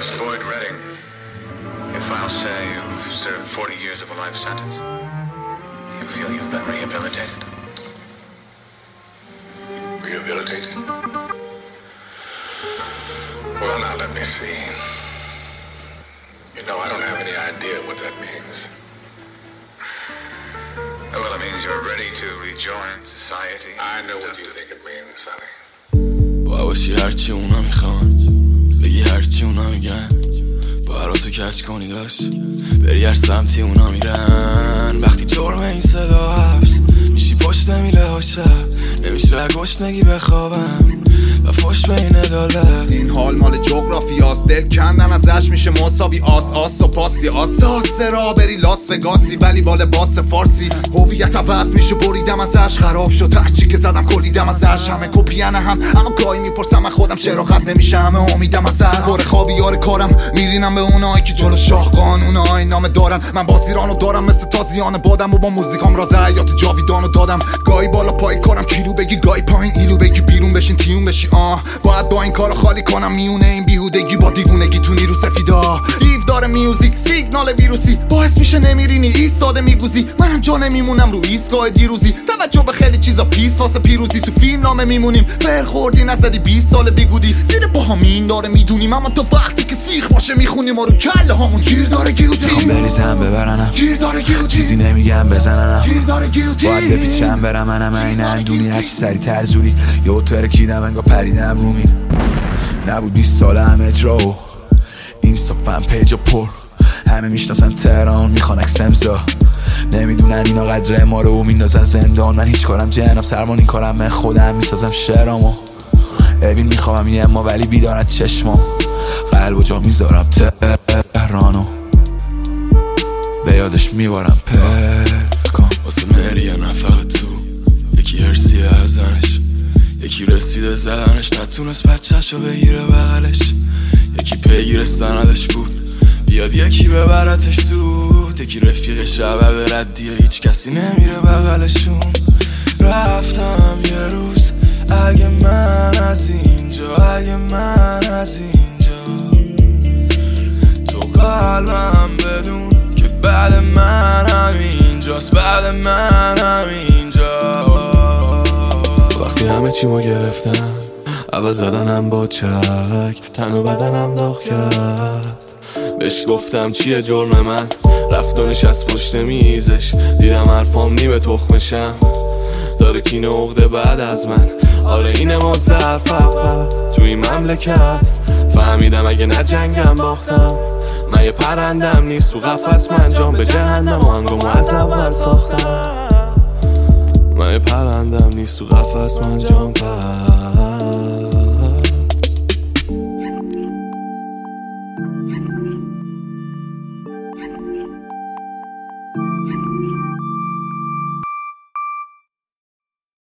Douglas Boyd Redding, if I'll say you've served 40 years of a life sentence, you feel you've been rehabilitated? Rehabilitated? Well, now let me see. You know, I don't have any idea what that means. Well, it means you're ready to rejoin society. I know what you think it means, Sonny. باشی هرچی اونا میخوان، بگی هرچی اونا میگن، براتو کج کنی داشت بری هر سمتی اونا میرن. وقتی جرم این صدا حبس میشی پشت میله ها شب، نمیشه گشنگی بخوابم و فش بین عدالت. این حال مال جغرافیاست، دل کندن ازش میشه مساوی آس و پاسی. آس را بری لاس وگاسی ولی با لباس فارسی. هویت عوض میشه بریدم ازش، خراب شد هرچی که زدم کلیدم ازش. همه کپیانه هم اما گاهی میپرسم من خودم چرا قد نمیشه، همه امیدم ازش. دور خوابی یار کارم میرینم به اونایی که جلو شاه قانونای نامه دارن. من بازیرانو دارم مثل تازیان بادم و با موزیکام راز حیات جاویدانو دادم. گاهی بالا پای کارم کیلو بگی، گاهی پایین ایلو بگی، بیرون بشین تیون بشی. باید با این کارو خالی کنم میونه این بیهودگی با دیوونگی تو نیرو سفیدا. دیو داره میوزیک سیگنال ویروسی، باعث میشه نمیرینی ایستاده میگوزی. منم جا نمیمونم رو ایستگاه دیروزی، توجه به خیلی چیزا پیس واسه پیروزی. تو فیلم نامه میمونیم فر خوردی نزدی 20 سال بیگودی. زیر پاها مین داره میدونیم اما تا وقتی که سیخ باشه میخونیم ما رو کله هامون گیر داره گیوتین. بریزم ببرنم گیر داره گیوتین، چیزی نمیگم بزننم، گیر داره گیوتین. باید بپیچم برم منم این اندونی هرچی سری ترزوری. یه ترکیدم انگا پریدم رومین، نبود 20 ساله هم اجرا و اینستاگرام پیج پر. همه میشناسن تهران میخوان اکسمزا، نمیدونن اینا قدر ما رو میندازن زندان. من هیچ کارم جناب سرمان، این کارم من خودم میسازم شعرامو. اوین میخوام یه اما ولی بیدارت چشمام، قلب و جا میذارم تهرانو، به یادش میبارم پلکان. واسه مریه نفقت تو یکی هرسیه ازنش، یکی رسیده زدنش نتونست بچه‌شو بگیره بغلش. یکی پیگیر سندش بود بیاد یکی ببرتش زود، یکی رفیق شبه به ردیه هیچ کسی نمیره بغلشون. رفتم یه روز اگه من از اینجا، اگه من از اینجا، تو قلبم بدون که بعد من همینجاست، بعد من همینجا. وقتی همه چی ما گرفتن عوض زدنم با چک، تن و بدنم داغ کرد. بهش گفتم چیه جرم من، رفت و نشست پشت میزش. دیدم حرفام نیمه تخمشم، داره کینه عقده بعد از من. آره اینه مزدر فقط تو این مملکت. فهمیدم اگه نه جنگم باختم، من یه پرندم نیست تو قفس. من جام به جهنم و انگامو از اول ساختم. من یه پرندم نیست تو قفس، من جام پس.